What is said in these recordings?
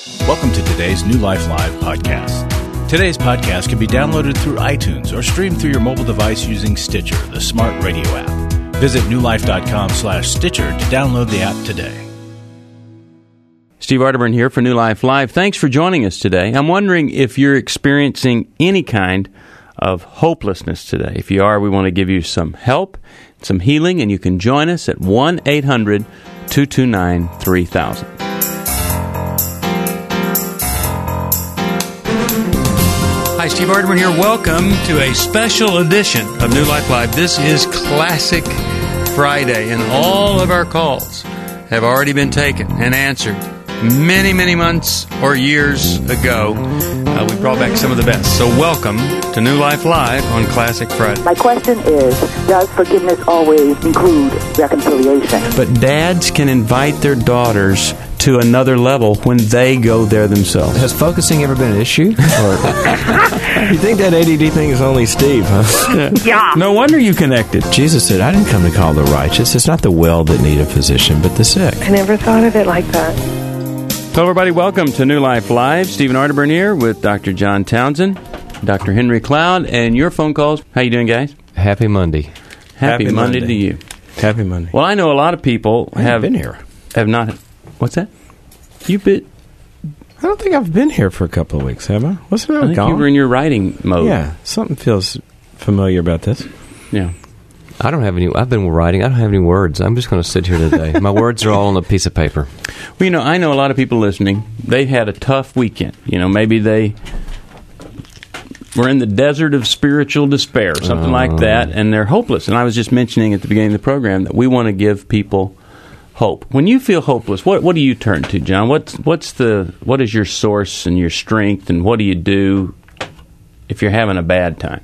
Welcome to today's New Life Live podcast. Today's podcast can be downloaded through iTunes or streamed through your mobile device using Stitcher, the smart radio app. Visit newlife.com/Stitcher to download the app today. Steve Arterburn here for New Life Live. Thanks for joining us today. I'm wondering if you're experiencing any kind of hopelessness today. If you are, we want to give you some help, some healing, and you can join us at 1-800-229-3000. Hi, Steve Arterburn here. Welcome to a special edition of New Life Live. This is Classic Friday, and all of our calls have already been taken and answered many, many months or years ago. We brought back some of the best. So welcome to New Life Live on Classic Friday. My question is, does forgiveness always include reconciliation? But dads can invite their daughters to another level when they go there themselves. Has focusing ever been an issue? Or you think that ADD thing is only Steve, huh? Yeah. No wonder you connected. Jesus said, I didn't come to call the righteous. It's not the well that need a physician, but the sick. I never thought of it like that. Hello, everybody. Welcome to New Life Live. Stephen Arterburn here with Dr. John Townsend, Dr. Henry Cloud, and your phone calls. How you doing, guys? Happy Monday. Happy Monday to you. Happy Monday. Well, I know a lot of people have been here. Have not. What's that? You've been. I don't think I've been here for a couple of weeks, have I? Wasn't I I think gone? you were in your writing mode. Yeah, something feels familiar about this. Yeah. I don't have any. I've been writing. I don't have any words. I'm just going to sit here today. My words are all on a piece of paper. Well, you know, I know a lot of people listening. They had a tough weekend. You know, maybe they were in the desert of spiritual despair, something like that, and they're hopeless. And I was just mentioning at the beginning of the program that we want to give people hope. When you feel hopeless, what do you turn to, John? What is your source and your strength, and what do you do if you're having a bad time?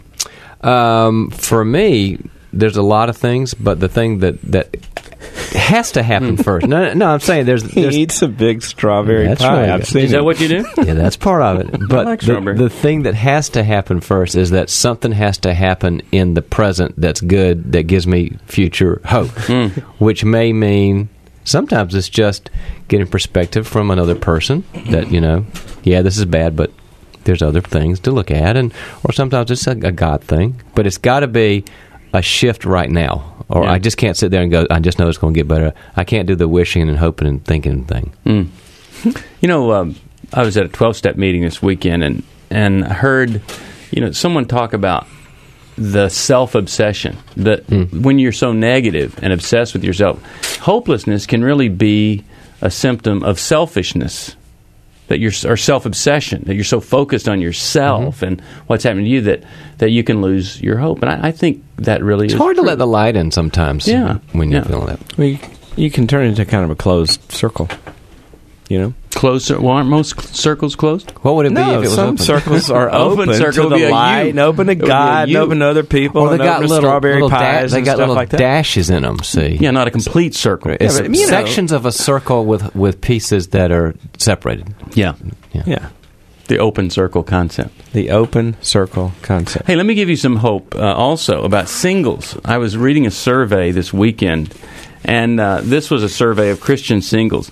For me, there's a lot of things, but the thing that has to happen first. No, I'm saying there's He eats a big strawberry That's pie. right. I've seen Is that what you do? Yeah, that's part of it. But like strawberry. the thing that has to happen first is that something has to happen in the present that's good, that gives me future hope, which may mean sometimes it's just getting perspective from another person that, you know, yeah, this is bad, but there's other things to look at, or sometimes it's a God thing, but it's got to be a shift right now, or I just can't sit there and go, I just know it's going to get better. I can't do the wishing and hoping and thinking thing. You know, I was at a 12-step meeting this weekend and heard, you know, someone talk about the self-obsession, that when you're so negative and obsessed with yourself, hopelessness can really be a symptom of selfishness, or self-obsession, that you're so focused on yourself and what's happening to you that you can lose your hope. And I think that really It's is hard true. to let the light in sometimes when you're feeling that. Well, you can turn it into kind of a closed circle, you know? Closed? Well, aren't most circles closed? What would it be if it was some open? circles are Open open circle to would be the a light, you. and open to It would be a God, and you. open to other people, Or and they got open to little strawberry pies they and got stuff little like that. dashes in them, see? Yeah, not a complete circle. It's but, you know- sections of a circle with pieces that are separated. Yeah. Yeah, The open circle concept. the open circle concept. Hey, let me give you some hope also about singles. I was reading a survey this weekend, and this was a survey of Christian singles.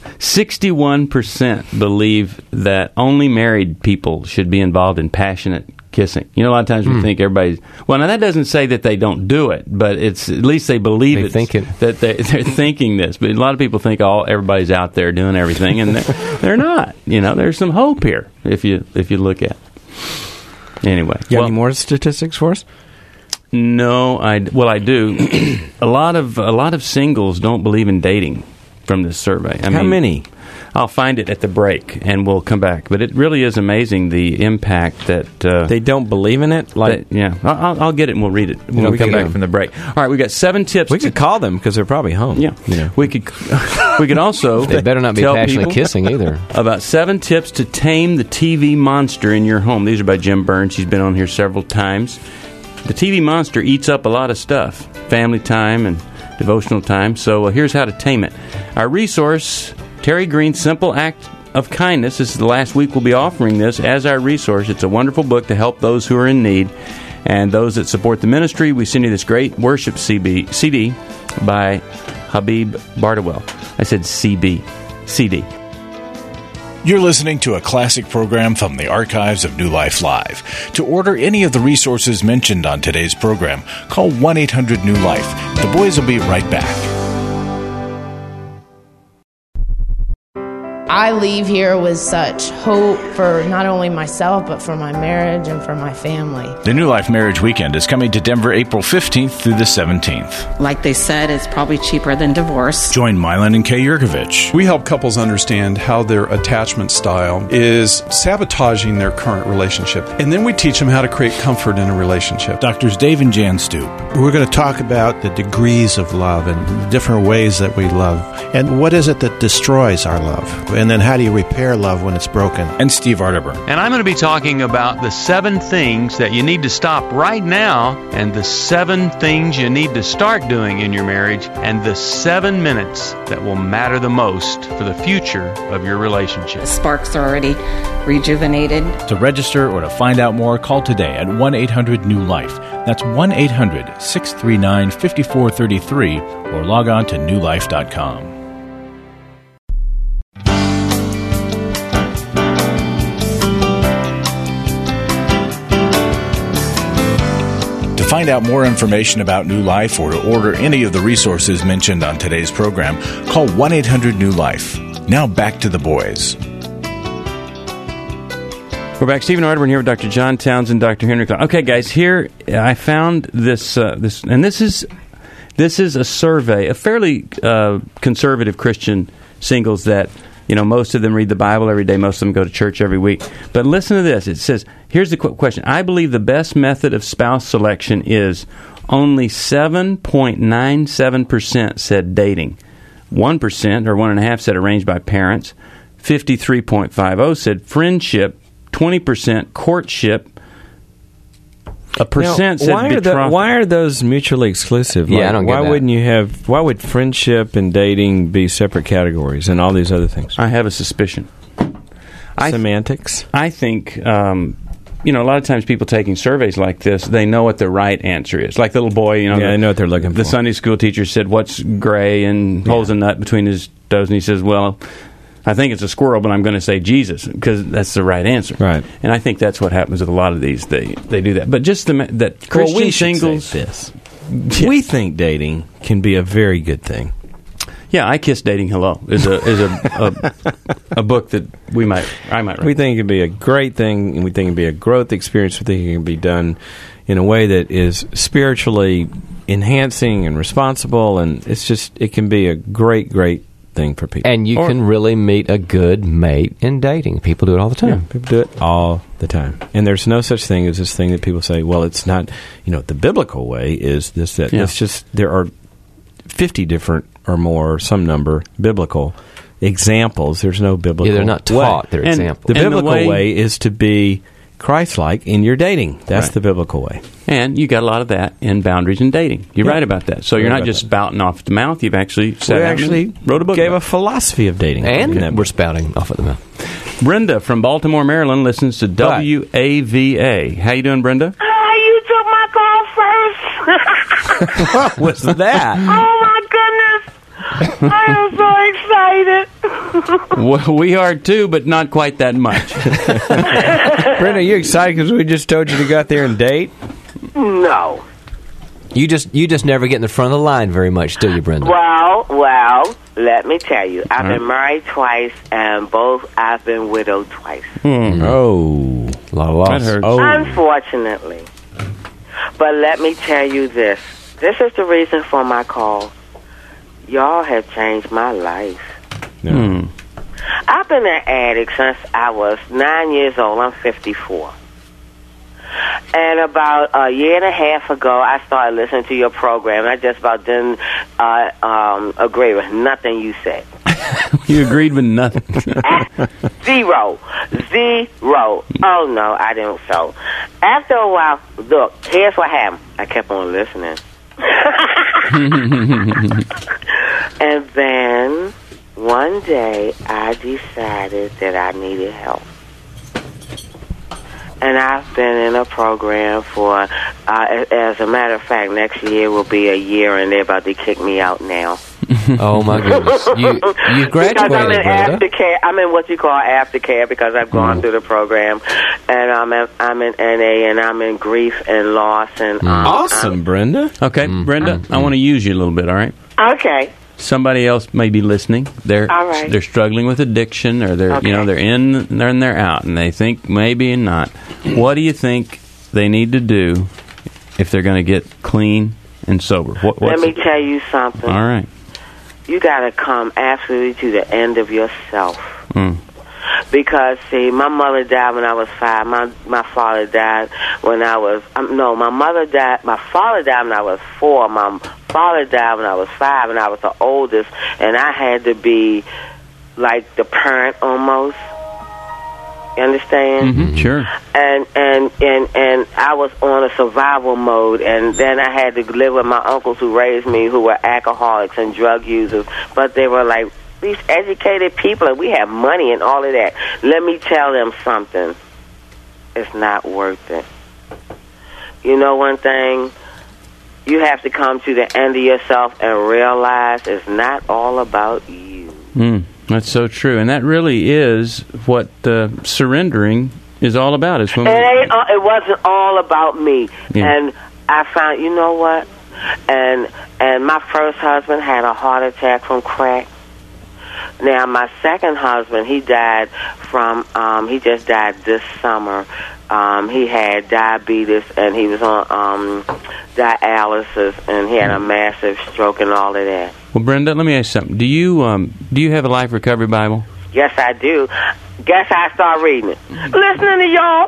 61% believe that only married people should be involved in passionate kissing. You know, a lot of times we think everybody's... Well, now that doesn't say that they don't do it, but it's at least they believe They think it. that they're thinking this. But a lot of people think everybody's out there doing everything, and they're not. You know, there's some hope here if you look at it. Anyway. You got any more statistics for us? No, I do. a lot of singles don't believe in dating from this survey. How many? I'll find it at the break, and we'll come back. But it really is amazing the impact that They don't believe in it? Like, I'll get it and we'll read it when we come back from the break. All right, we got 7 tips. we could call them because they're probably home. Yeah, you know. we could also They better not be tell passionately people kissing either. about 7 tips to tame the TV monster in your home. These are by Jim Burns. He's been on here several times. The TV monster eats up a lot of stuff, family time and devotional time. So here's how to tame it. Our resource, Terry Green's Simple Act of Kindness. This is the last week we'll be offering this as our resource. It's a wonderful book to help those who are in need and those that support the ministry. We send you this great worship CD by Habib Bardawell. I said CD. You're listening to a classic program from the archives of New Life Live. To order any of the resources mentioned on today's program, call 1-800-NEW-LIFE. The boys will be right back. I leave here with such hope for not only myself, but for my marriage and for my family. The New Life Marriage Weekend is coming to Denver April 15th through the 17th. Like they said, it's probably cheaper than divorce. Join Mylan and Kay Yurkovich. We help couples understand how their attachment style is sabotaging their current relationship. And then we teach them how to create comfort in a relationship. Doctors Dave and Jan Stoop. We're going to talk about the degrees of love and different ways that we love. And what is it that destroys our love? And then how do you repair love when it's broken? And Steve Arterburn. And I'm going to be talking about the 7 things that you need to stop right now, and the 7 things you need to start doing in your marriage, and the 7 minutes that will matter the most for the future of your relationship. The sparks are already rejuvenated. To register or to find out more, call today at 1-800-NEW-LIFE. That's 1-800-639-5433, or log on to newlife.com. To find out more information about New Life or to order any of the resources mentioned on today's program, call 1-800-NEW-LIFE. Now back to the boys. We're back. Stephen Arterburn here with Dr. John Townsend, Dr. Henry Cloud. Okay, guys, here I found this, and this is a survey, a fairly conservative Christian singles that, you know, most of them read the Bible every day. Most of them go to church every week. But listen to this. It says, here's the question. I believe the best method of spouse selection is only 7.97% said dating. 1% or 1.5% said arranged by parents. 53.50% said friendship. 20% courtship. A percent said betrothal. Why are those mutually exclusive? Yeah, I don't get that. Why would friendship and dating be separate categories and all these other things? I have a suspicion. Semantics? I think, a lot of times people taking surveys like this, they know what the right answer is. Like the little boy, I know what they're looking for. The Sunday school teacher said, what's gray and holds a nut between his toes, and he says, well, I think it's a squirrel, but I'm going to say Jesus because that's the right answer. Right. And I think that's what happens with a lot of these. They do that. But just that Christian singles. This. Yeah. We think dating can be a very good thing. Yeah, I Kiss Dating Hello is a book that I might read. We think it can be a great thing, and we think it can be a growth experience. We think it can be done in a way that is spiritually enhancing and responsible, and it can be a great thing for people. And you can really meet a good mate in dating. People do it all the time. Yeah, people do it all the time. And there's no such thing as this thing that people say, well, it's not, the biblical way is this, that. Yeah. It's just, there are 50 different or more, some number, biblical examples. There's no biblical way. Yeah, they're not taught, they're examples. The biblical way is to be Christ-like in your dating. That's the biblical way. And you got a lot of that in Boundaries in Dating. You're right about that. So you're not just spouting off the mouth. You've actually wrote a book. Gave a philosophy of dating. And we're spouting off at the mouth. Brenda from Baltimore, Maryland listens to WAVA. How you doing, Brenda? You took my call first. What was that? Oh, my goodness. I am so excited. Well, we are too, but not quite that much. Brenda, are you excited because we just told you to go out there and date? No. You just never get in the front of the line very much, do you, Brenda? Well, let me tell you. I've been married twice, and I've been widowed twice. Oh. A lot of loss. That hurts. Unfortunately. But let me tell you this. This is the reason for my call. Y'all have changed my life. No. I've been an addict since I was 9 years old. I'm 54. And about a year and a half ago, I started listening to your program. I just about didn't agree with nothing you said. You agreed with nothing. Zero. Oh, no, I didn't. So after a while, look, here's what happened. I kept on listening. And then one day I decided that I needed help. And I've been in a program for, as a matter of fact, next year will be a year, and they're about to kick me out now. Oh my goodness! You graduated, because I'm in Brenda. aftercare. I'm in what you call aftercare because I've gone through the program, and I'm in NA, and I'm in grief and loss. And awesome, Brenda. Okay, Brenda, I want to use you a little bit. All right. Okay. Somebody else may be listening. They're all right. They're struggling with addiction, or they're they're in and they're out, and they think maybe and not. What do you think they need to do if they're going to get clean and sober? Let me tell you something. All right. You got to come absolutely to the end of yourself. Because, see, my mother died when I was 5. My father died when I was... my mother died... My father died when I was 4. My father died when I was 5, and I was the oldest. And I had to be like the parent almost. You understand? Mm-hmm, sure. And I was on a survival mode, and then I had to live with my uncles who raised me, who were alcoholics and drug users, but they were like these educated people, and we have money and all of that. Let me tell them something. It's not worth it. You know one thing? You have to come to the end of yourself and realize it's not all about you. That's so true, and that really is what surrendering is all about. It wasn't all about me, and I found, you know what? And my first husband had a heart attack from crack. Now my second husband, he died from he just died this summer. He had diabetes, and he was on dialysis, and he had a massive stroke and all of that. Well, Brenda, let me ask you something. Do you have a Life Recovery Bible? Yes, I do. Guess I start reading it. Listening to y'all.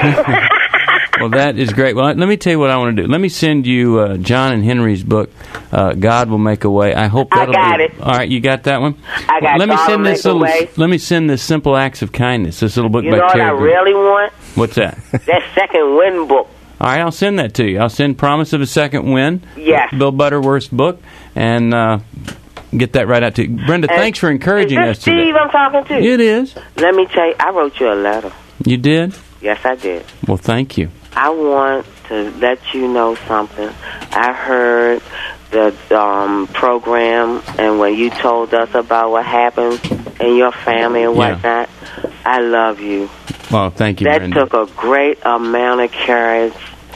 Well, that is great. Well, let me tell you what I want to do. Let me send you John and Henry's book, God Will Make a Way. I hope that'll I got it. All right, you got that one? I got let me God send Will this Make a little. Way. Let me send this Simple Acts of Kindness. This little book You by know what Terry I Green. really want? What's that? That Second Wind book. All right, I'll send that to you. I'll send Promise of a Second Wind. Yes. Bill Butterworth's book, and get that right out to you. Brenda, thanks for encouraging us today. Steve I'm talking to? It is. Let me tell you, I wrote you a letter. You did? Yes, I did. Well, thank you. I want to let you know something. I heard the program, and when you told us about what happened in your family and whatnot, I love you. Well, thank you, That Brenda. took a great amount of courage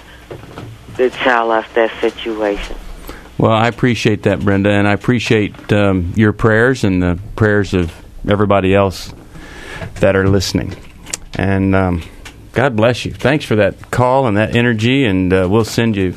to tell us that situation. Well, I appreciate that, Brenda, and I appreciate your prayers and the prayers of everybody else that are listening. And God bless you. Thanks for that call and that energy, and we'll send you.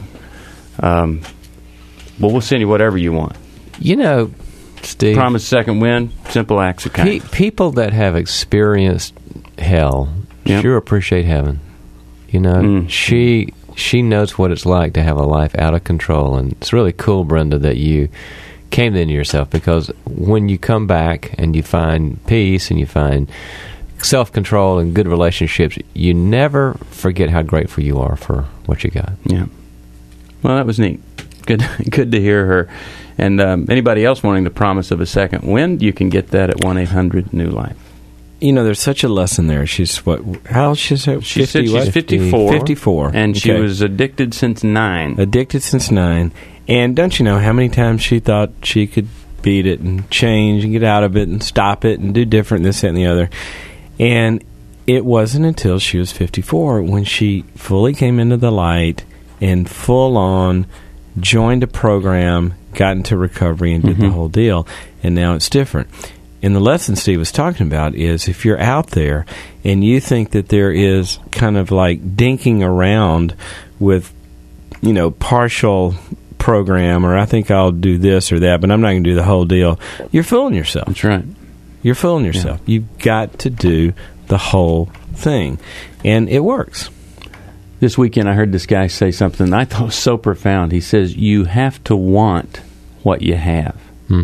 We'll send you whatever you want. You know, Steve. Promise Second Wind, Simple Acts of Kindness. People that have experienced hell sure appreciate heaven. You know, she knows what it's like to have a life out of control, and it's really cool, Brenda, that you came into yourself, because when you come back and you find peace and you find self-control and good relationships, you never forget how grateful you are for what you got. Yeah. Well, that was neat. Good to hear her. And anybody else wanting the promise of a second wind, you can get that at 1-800-NEW-LIFE. You know, there's such a lesson there. She's how old is she? She said she's 54. 54. And she was addicted since 9. Addicted since 9. And don't you know how many times she thought she could beat it and change and get out of it and stop it and do different, this, that, and the other. And it wasn't until she was 54 when she fully came into the light and full on joined a program, got into recovery, and did the whole deal. And now it's different. And the lesson Steve was talking about is if you're out there and you think that there is kind of like dinking around with, you know, partial program, or I think I'll do this or that, but I'm not going to do the whole deal, you're fooling yourself. That's right. You're fooling yourself. Yeah. You've got to do the whole thing. And it works. This weekend I heard this guy say something I thought was so profound. He says, you have to want what you have.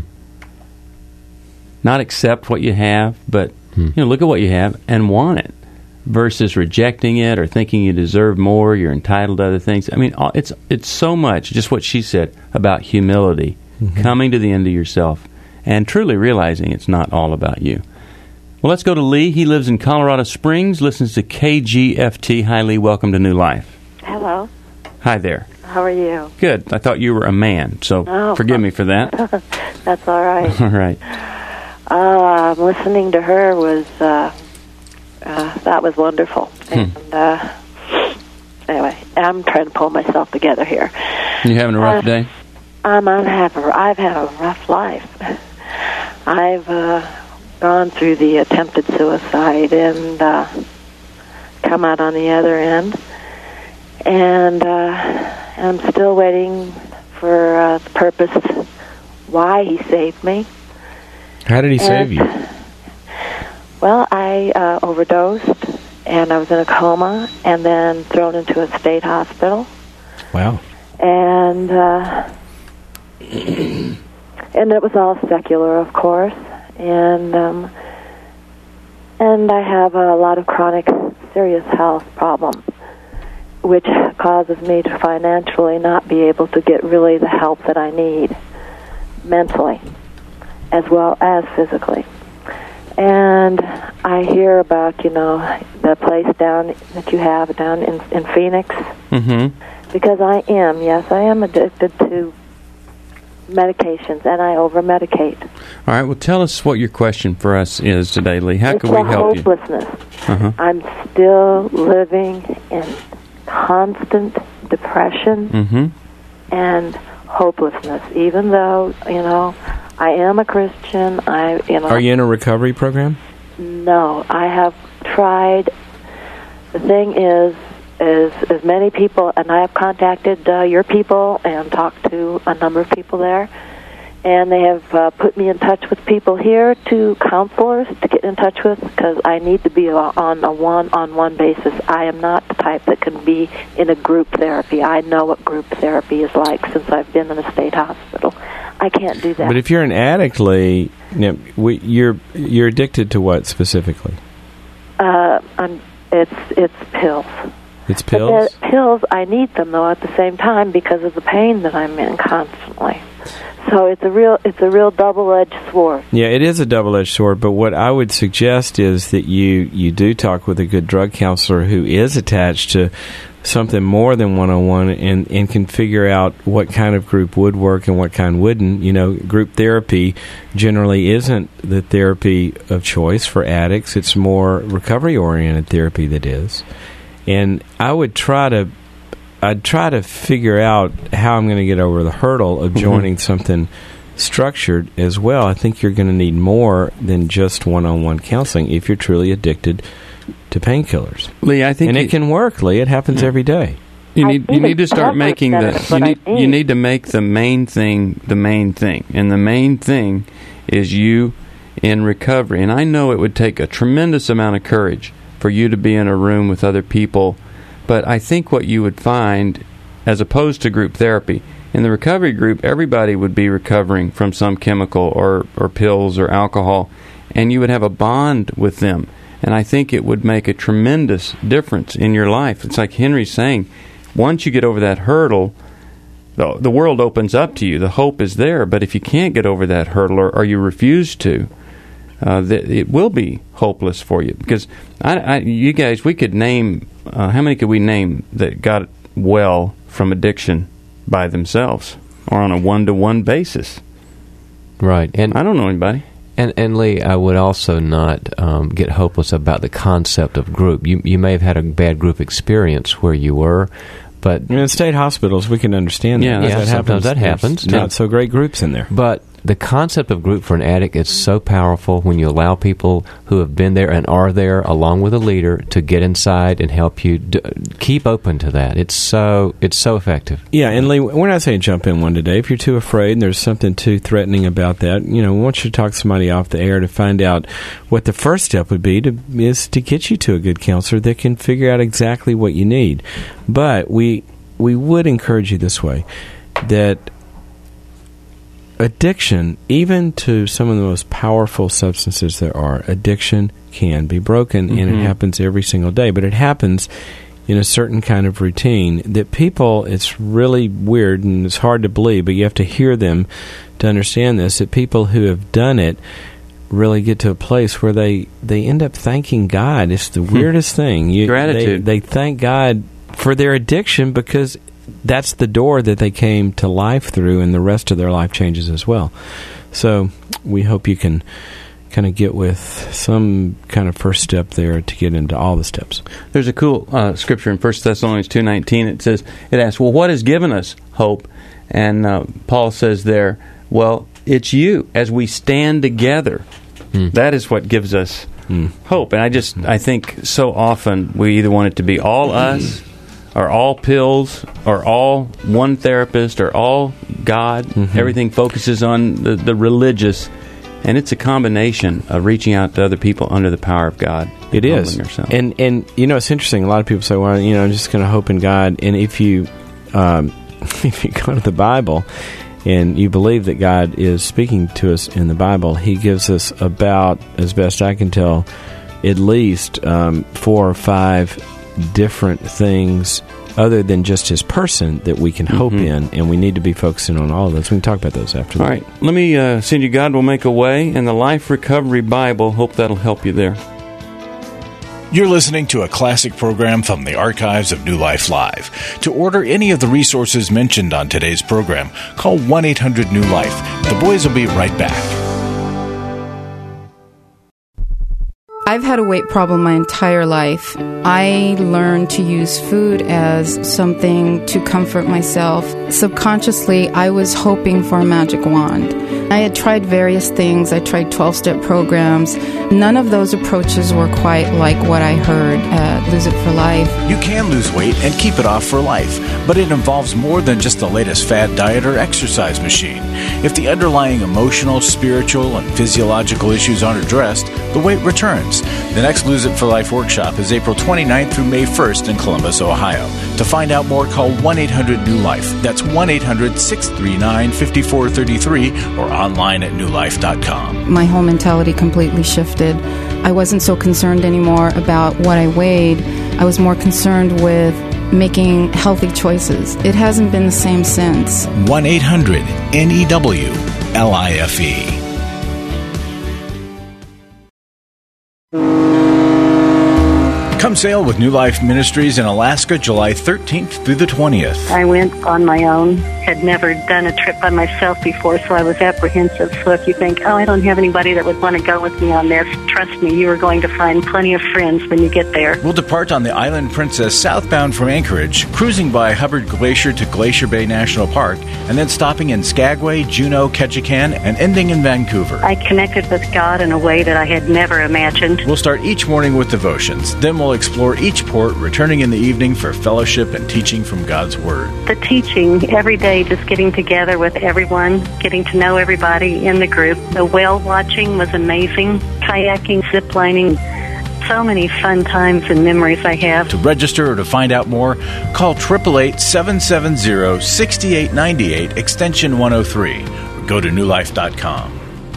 Not accept what you have, but you know, look at what you have and want it, versus rejecting it or thinking you deserve more, you're entitled to other things. I mean, it's so much, just what she said, about humility, coming to the end of yourself, and truly realizing it's not all about you. Well, let's go to Lee. He lives in Colorado Springs, listens to KGFT. Hi, Lee. Welcome to New Life. Hello. Hi there. How are you? Good. I thought you were a man, so forgive me for that. That's all right. All right. Listening to her was that was wonderful. And anyway, I'm trying to pull myself together here. You having a rough day? I've had a rough life. I've gone through the attempted suicide and come out on the other end, and I'm still waiting for the purpose why he saved me. How did he save you? Well, I overdosed, and I was in a coma, and then thrown into a state hospital. Wow. And it was all secular, of course, and I have a lot of chronic, serious health problems, which causes me to financially not be able to get really the help that I need, mentally, as well as physically. And I hear about, the place that you have down in Phoenix. Mm-hmm. Because I am addicted to medications, and I over-medicate. All right, well, tell us what your question for us is today, Lee. How can we help you? It's hopelessness. I'm still living in constant depression and hopelessness, even though, I am a Christian. Are you in a recovery program? No, I have tried. The thing is as many people, and I have contacted your people and talked to a number of people there, and they have put me in touch with people here, to counselors to get in touch with, because I need to be on a one-on-one basis. I am not the type that can be in a group therapy. I know what group therapy is like since I've been in a state hospital. I can't do that. But if you're an addict, Lee, you're addicted to what specifically? It's pills. It's pills? But pills, I need them, though, at the same time because of the pain that I'm in constantly. So it's a real double-edged sword. Yeah, it is a double-edged sword, but what I would suggest is that you do talk with a good drug counselor who is attached to something more than one-on-one and can figure out what kind of group would work and what kind wouldn't. Group therapy generally isn't the therapy of choice for addicts. It's more recovery-oriented therapy that is. And I'd try to figure out how I'm going to get over the hurdle of joining something structured as well. I think you're going to need more than just one-on-one counseling if you're truly addicted to painkillers. Lee, I think it can work, Lee. It happens every day. You need to start making you need to make the main thing the main thing. And the main thing is you in recovery. And I know it would take a tremendous amount of courage for you to be in a room with other people, but I think what you would find, as opposed to group therapy, in the recovery group, everybody would be recovering from some chemical or pills or alcohol, and you would have a bond with them. And I think it would make a tremendous difference in your life. It's like Henry's saying, once you get over that hurdle, the world opens up to you. The hope is there. But if you can't get over that hurdle or you refuse to, it will be hopeless for you. Because you guys, we could name, how many could we name that got well from addiction by themselves or on a one-to-one basis? Right. And I don't know anybody. And Lee, I would also not get hopeless about the concept of group. You may have had a bad group experience where you were, but in state hospitals, we can understand that. Yeah, sometimes that happens. There's not so great groups in there. But the concept of group for an addict is so powerful when you allow people who have been there and are there, along with a leader, to get inside and help you. Keep open to that. It's so effective. Yeah, and Lee, we're not saying jump in one today. If you're too afraid and there's something too threatening about that, we want you to talk to somebody off the air to find out what the first step would be is to get you to a good counselor that can figure out exactly what you need. But we would encourage you this way, that addiction, even to some of the most powerful substances there are, addiction can be broken, and it happens every single day. But it happens in a certain kind of routine that people, it's really weird and it's hard to believe, but you have to hear them to understand this, that people who have done it really get to a place where they end up thanking God. It's the weirdest thing. Gratitude. They thank God for their addiction because that's the door that they came to life through, and the rest of their life changes as well. So we hope you can kind of get with some kind of first step there to get into all the steps. There's a cool scripture in 1 Thessalonians 2:19. It asks, well, what has given us hope? And Paul says there, well, it's you. As we stand together, that is what gives us hope. And I think so often we either want it to be all us, or all pills, or all one therapist, or all God. Everything focuses on the religious. And it's a combination of reaching out to other people under the power of God. It is. And it's interesting. A lot of people say, well, I'm just going to hope in God. And if you if you go to the Bible and you believe that God is speaking to us in the Bible, He gives us about, as best I can tell, at least 4 or 5 different things other than just His person that we can hope in, and we need to be focusing on all of those. We can talk about those after. All right. Let me send you God Will Make a Way and the Life Recovery Bible. Hope that'll help you there. You're listening to a classic program from the archives of New Life Live. To order any of the resources mentioned on today's program, call 1-800-NEW-LIFE. The boys will be right back. I've had a weight problem my entire life. I learned to use food as something to comfort myself. Subconsciously, I was hoping for a magic wand. I had tried various things. I tried 12-step programs. None of those approaches were quite like what I heard at Lose It for Life. You can lose weight and keep it off for life, but it involves more than just the latest fad diet or exercise machine. If the underlying emotional, spiritual, and physiological issues aren't addressed, the weight returns. The next Lose It for Life workshop is April 29th through May 1st in Columbus, Ohio. To find out more, call 1-800-NEW-LIFE. That's 1-800-639-5433 or online at newlife.com. My whole mentality completely shifted. I wasn't so concerned anymore about what I weighed. I was more concerned with making healthy choices. It hasn't been the same since. 1-800-NEW-LIFE. Come sail with New Life Ministries in Alaska, July 13th through the 20th. I went on my own, had never done a trip by myself before, so I was apprehensive. So if you think, I don't have anybody that would want to go with me on this, trust me, you are going to find plenty of friends when you get there. We'll depart on the Island Princess southbound from Anchorage, cruising by Hubbard Glacier to Glacier Bay National Park, and then stopping in Skagway, Juneau, Ketchikan, and ending in Vancouver. I connected with God in a way that I had never imagined. We'll start each morning with devotions. Then we'll explore each port, returning in the evening for fellowship and teaching from God's Word. The teaching, every day just getting together with everyone, getting to know everybody in the group. The whale watching was amazing. Kayaking, ziplining, so many fun times and memories I have. To register or to find out more, call 888-770-6898, extension 103, or go to newlife.com.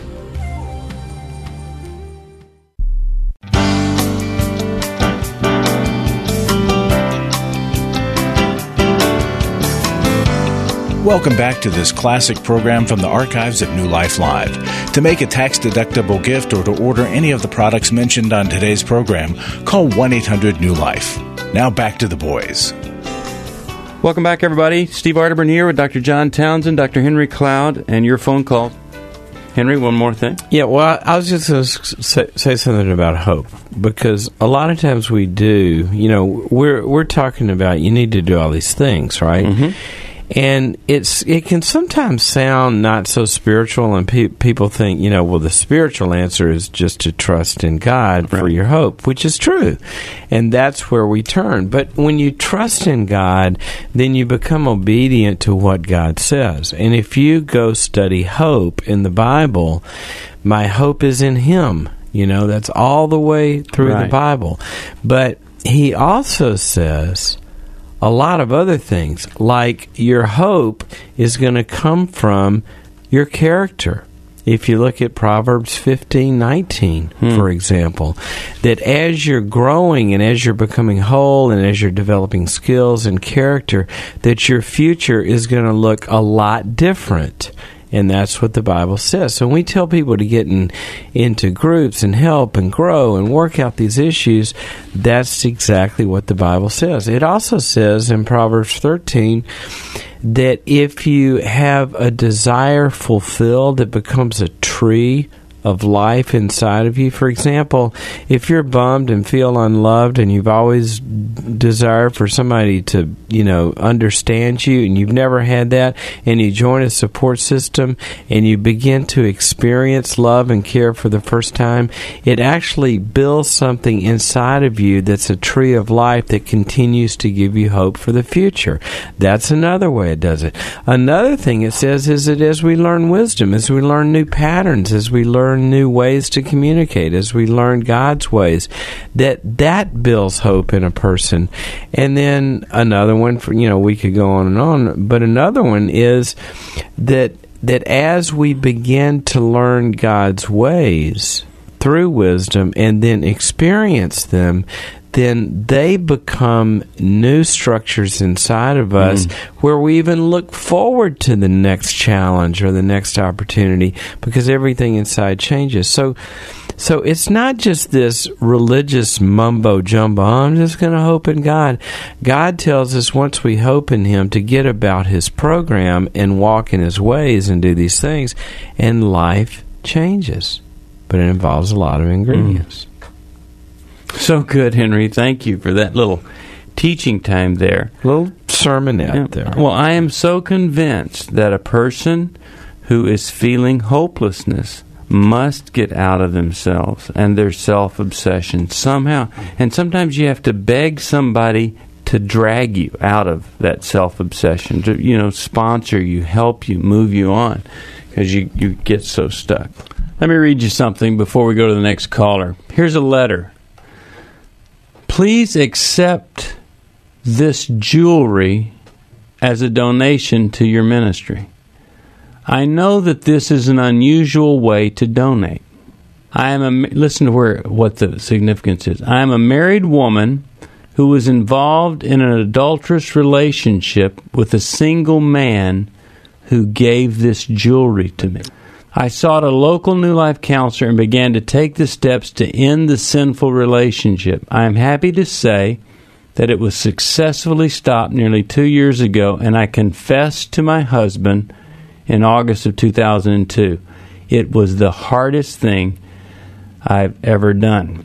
Welcome back to this classic program from the archives of New Life Live. To make a tax-deductible gift or to order any of the products mentioned on today's program, call 1-800-NEW-LIFE. Now back to the boys. Something back, everybody. Steve Arterburn here with Dr. John Townsend, Dr. Henry Cloud, and your phone call. Henry, one more thing? Yeah, well, I was just going to say something about hope, because a lot of times we do, we're talking about you need to do all these things, right? Mm-hmm. And it can sometimes sound not so spiritual, and people think, the spiritual answer is just to trust in God for your hope, which is true. And that's where we turn. But when you trust in God, then you become obedient to what God says. And if you go study hope in the Bible, my hope is in Him. That's all the way through the Bible. But He also says a lot of other things, like your hope is going to come from your character. If you look at Proverbs 15:19, for example, that as you're growing and as you're becoming whole and as you're developing skills and character, that your future is going to look a lot different. And that's what the Bible says. So when we tell people to get into groups and help and grow and work out these issues, that's exactly what the Bible says. It also says in Proverbs 13 that if you have a desire fulfilled, it becomes a tree of life inside of you. For example, if you're bummed and feel unloved and you've always desired for somebody to, understand you, and you've never had that, and you join a support system and you begin to experience love and care for the first time, it actually builds something inside of you that's a tree of life that continues to give you hope for the future. That's another way it does it. Another thing it says is that as we learn wisdom, as we learn new patterns, as we learn new ways to communicate, as we learn God's ways, that builds hope in a person. And then another one, we could go on, but another one is that as we begin to learn God's ways through wisdom and then experience them, then they become new structures inside of us where we even look forward to the next challenge or the next opportunity because everything inside changes. So it's not just this religious mumbo-jumbo, I'm just going to hope in God. God tells us once we hope in Him to get about His program and walk in His ways and do these things, and life changes. But it involves a lot of ingredients. So good, Henry. Thank you for that little teaching time there. A little sermonette there. Well, I am so convinced that a person who is feeling hopelessness must get out of themselves and their self-obsession somehow. And sometimes you have to beg somebody to drag you out of that self-obsession, to, sponsor you, help you, move you on, because you get so stuck. Let me read you something before we go to the next caller. Here's a letter. Please accept this jewelry as a donation to your ministry. I know that this is an unusual way to donate. Listen to what the significance is. I am a married woman who was involved in an adulterous relationship with a single man who gave this jewelry to me. I sought a local New Life counselor and began to take the steps to end the sinful relationship. I am happy to say that it was successfully stopped nearly 2 years ago, and I confessed to my husband in August of 2002. It was the hardest thing I've ever done.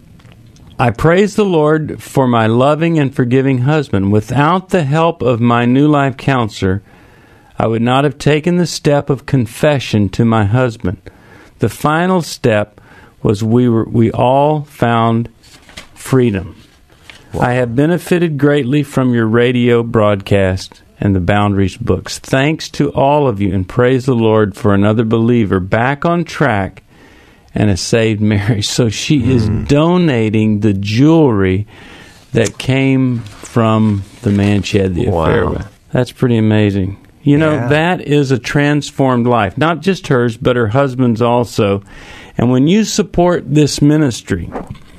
I praise the Lord for my loving and forgiving husband. Without the help of my New Life counselor, I would not have taken the step of confession to my husband. The final step was we all found freedom. Wow. I have benefited greatly from your radio broadcast and the Boundaries books. Thanks to all of you, and praise the Lord for another believer back on track and a saved marriage. So she is donating the jewelry that came from the man she had the affair with. That's pretty amazing. That is a transformed life. Not just hers, but her husband's also. And when you support this ministry,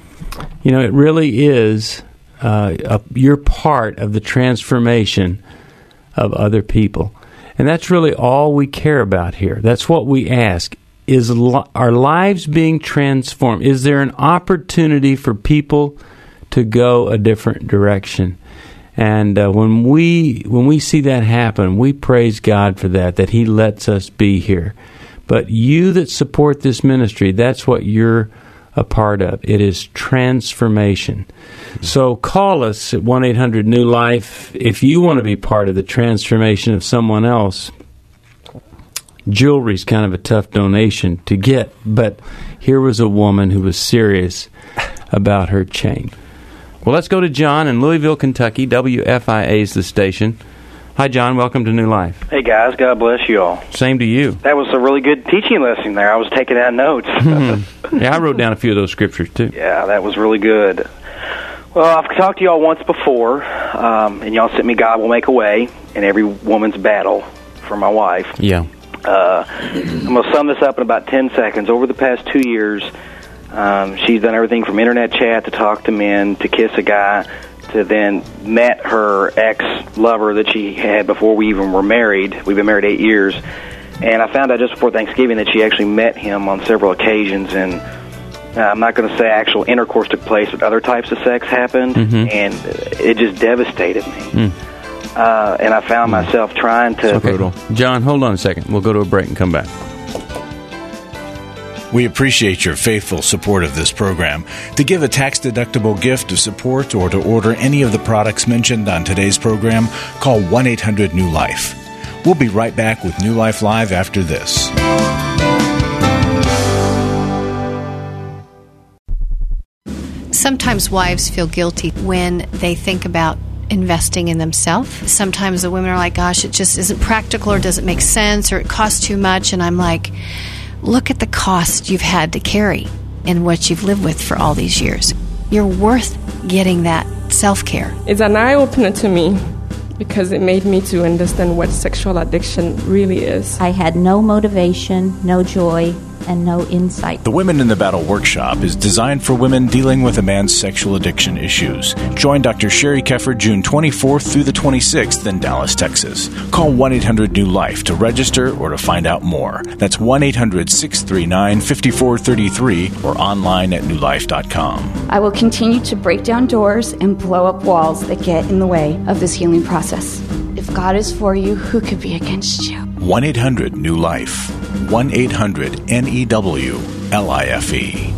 it really is you're part of the transformation of other people. And that's really all we care about here. That's what we ask. Is our lives being transformed? Is there an opportunity for people to go a different direction? And when we see that happen, we praise God for that He lets us be here. But you that support this ministry, that's what you're a part of. It is transformation. So call us at 1-800-NEW-LIFE if you want to be part of the transformation of someone else. Jewelry's kind of a tough donation to get, but here was a woman who was serious about her chain. Well, let's go to John in Louisville, Kentucky. WFIA is the station. Hi, John. Welcome to New Life. Hey, guys. God bless you all. Same to you. That was a really good teaching lesson there. I was taking down notes. Yeah, I wrote down a few of those scriptures, too. Yeah, that was really good. Well, I've talked to y'all once before, and y'all sent me God Will Make a Way in every woman's battle for my wife. Yeah. I'm going to sum this up in about 10 seconds. Over the past 2 years, she's done everything from internet chat to talk to men to kiss a guy to then met her ex-lover that she had before we even were married. We've been married 8 years. And I found out just before Thanksgiving that she actually met him on several occasions, and I'm not going to say actual intercourse took place, but other types of sex happened, and it just devastated me. And I found myself trying to... Okay. John, hold on a second. We'll go to a break and come back. We appreciate your faithful support of this program. To give a tax-deductible gift of support or to order any of the products mentioned on today's program, call 1-800-NEW-LIFE. We'll be right back with New Life Live after this. Sometimes wives feel guilty when they think about investing in themselves. Sometimes the women are like, gosh, it just isn't practical or doesn't make sense or it costs too much. And I'm like, look at the cost you've had to carry and what you've lived with for all these years. You're worth getting that self-care. It's an eye-opener to me because it made me to understand what sexual addiction really is. I had no motivation, no joy, and no insight. The Women in the Battle workshop is designed for women dealing with a man's sexual addiction issues. Join Dr. Sherry Keffer June 24th through the 26th in Dallas, Texas. Call 1-800-NEW-LIFE to register or to find out more. That's 1-800-639-5433 or online at newlife.com. I will continue to break down doors and blow up walls that get in the way of this healing process. If God is for you, who could be against you? 1-800-NEW-LIFE. 1-800-NEWLIFE.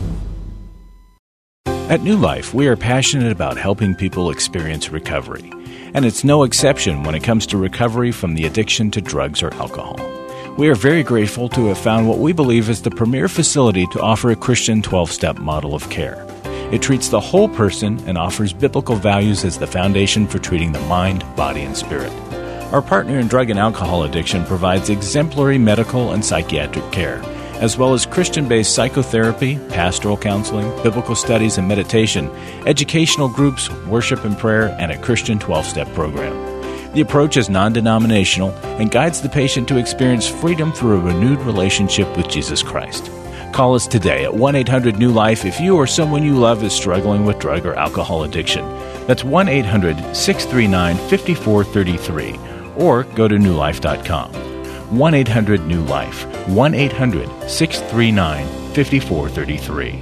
At New Life, we are passionate about helping people experience recovery. And it's no exception when it comes to recovery from the addiction to drugs or alcohol. We are very grateful to have found what we believe is the premier facility to offer a Christian 12-step model of care. It treats the whole person and offers biblical values as the foundation for treating the mind, body, and spirit. Our partner in drug and alcohol addiction provides exemplary medical and psychiatric care, as well as Christian-based psychotherapy, pastoral counseling, biblical studies and meditation, educational groups, worship and prayer, and a Christian 12-step program. The approach is non-denominational and guides the patient to experience freedom through a renewed relationship with Jesus Christ. Call us today at 1-800-NEW-LIFE if you or someone you love is struggling with drug or alcohol addiction. That's 1-800-639-5433. Or go to newlife.com. 1-800-NEW-LIFE. 1-800-639-5433.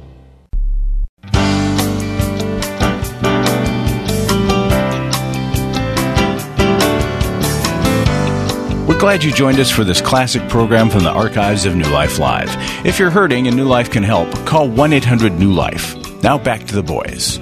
We're glad you joined us for this classic program from the archives of New Life Live. If you're hurting and New Life can help, call 1-800-NEW-LIFE. Now back to the boys.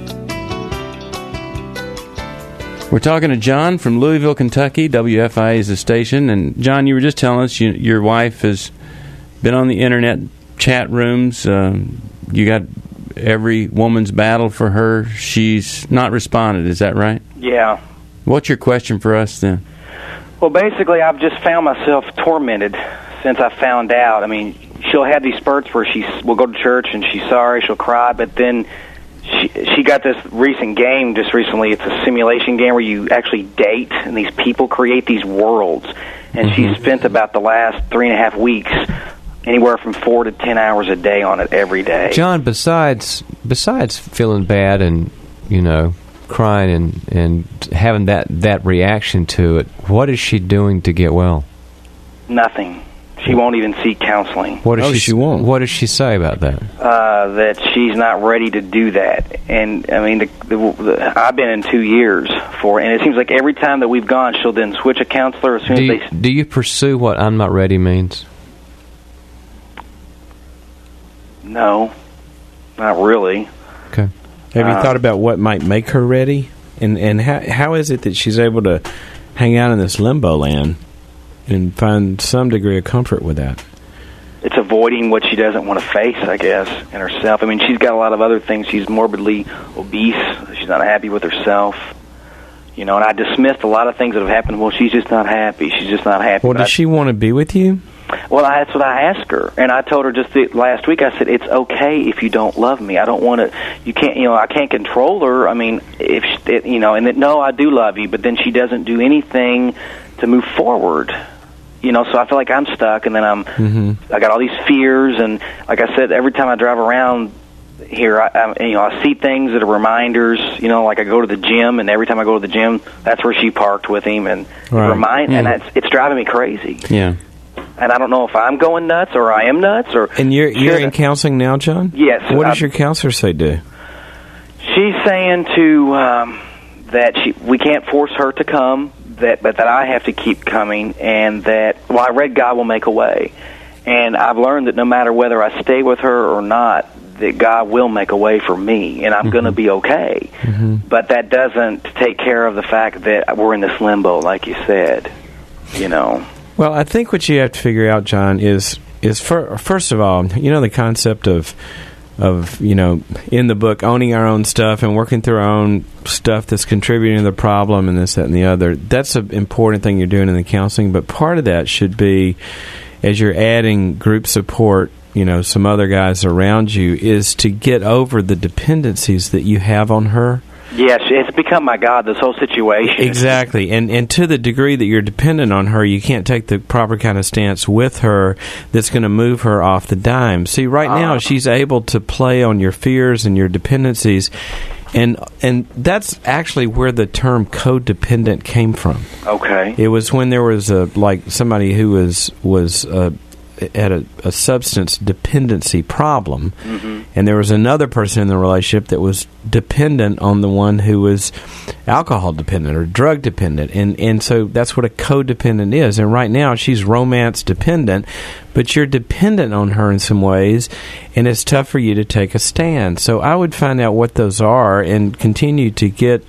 We're talking to John from Louisville, Kentucky. WFI is the station. And, John, you were just telling us your wife has been on the internet chat rooms. You got every woman's battle for her. She's not responded. Is that right? Yeah. What's your question for us then? Well, basically, I've just found myself tormented since I found out. I mean, she'll have these spurts where we'll go to church and she's sorry, she'll cry, but then she got this recent game just recently. It's a simulation game where you actually date, and these people create these worlds. And she spent about the last 3.5 weeks anywhere from 4 to 10 hours a day on it every day. John, besides feeling bad and crying and having that reaction to it, what is she doing to get well? Nothing. She won't even seek counseling. What does she won't? What does she say about that? That she's not ready to do that. And I mean, I've been in 2 years and it seems like every time that we've gone, she'll then switch a counselor as soon as they. Do you pursue what "I'm not ready" means? No, not really. Okay. Have you thought about what might make her ready, and how is it that she's able to hang out in this limbo land and find some degree of comfort with that? It's avoiding what she doesn't want to face, I guess, in herself. I mean, she's got a lot of other things. She's morbidly obese. She's not happy with herself. And I dismissed a lot of things that have happened. Well, she's just not happy. She's just not happy. Well, does she want to be with you? Well, that's what I asked her. And I told her just last week, I said, it's okay if you don't love me. I don't want to, you can't, I can't control her. I mean, no, I do love you, but then she doesn't do anything to move forward. So I feel like I'm stuck, and then I got all these fears, and like I said, every time I drive around here, I see things that are reminders. Like I go to the gym, and every time I go to the gym, that's where she parked with him, and and it's driving me crazy. Yeah. And I don't know if I'm going nuts or I am nuts. And you're in counseling now, John? Yes. What does your counselor say do? She's saying that we can't force her to come, but that I have to keep coming, and that, I read God Will Make a Way. And I've learned that no matter whether I stay with her or not, that God will make a way for me, and I'm going to be okay. Mm-hmm. But that doesn't take care of the fact that we're in this limbo, like you said, Well, I think what you have to figure out, John, is first of all, the concept of in the book, owning our own stuff and working through our own stuff that's contributing to the problem and this, that, and the other. That's an important thing you're doing in the counseling, but part of that should be, as you're adding group support, some other guys around you, is to get over the dependencies that you have on her. Yes, it's become my God, this whole situation. Exactly. And to the degree that you're dependent on her, you can't take the proper kind of stance with her that's going to move her off the dime. See, right now she's able to play on your fears and your dependencies, and that's actually where the term codependent came from. Okay. It was when there was somebody who was had a substance dependency problem, mm-hmm. and there was another person in the relationship that was dependent on the one who was alcohol dependent or drug dependent, and so that's what a codependent is. And right now she's romance dependent, but you're dependent on her in some ways, and it's tough for you to take a stand. So I would find out what those are and continue to get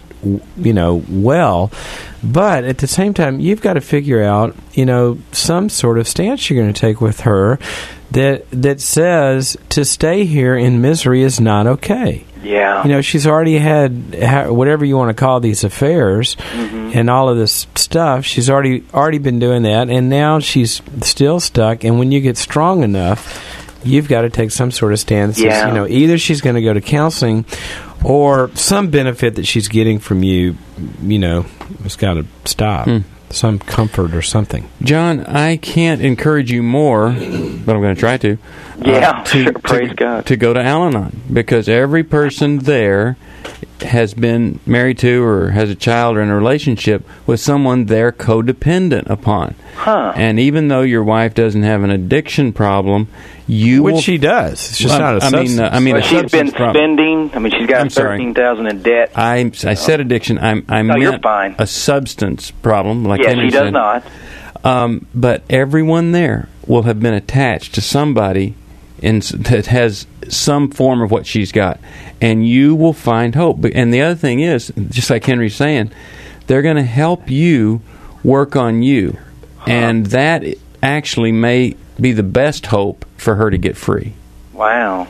well, but at the same time, you've got to figure out, some sort of stance you're going to take with her that says to stay here in misery is not okay. Yeah. She's already had whatever you want to call these affairs, mm-hmm. and all of this stuff. She's already been doing that, and now she's still stuck. And when you get strong enough, you've got to take some sort of stance. Yeah. Either she's going to go to counseling, or some benefit that she's getting from you, it's got to stop. Some comfort or something. John, I can't encourage you more, but I'm going to try to. Yeah, praise God. To go to Al-Anon, because every person there has been married to or has a child or in a relationship with someone they're codependent upon. Huh. And even though your wife doesn't have an addiction problem, which she does. It's just not a substance. Well, she's been spending. She's got $13,000 in debt. I said addiction. I meant you're fine. A substance problem, like Henry she said. does not. But everyone there will have been attached to somebody that has some form of what she's got, and you will find hope. And the other thing is, just like Henry's saying, they're going to help you work on you, and that actually may be the best hope for her to get free. Wow.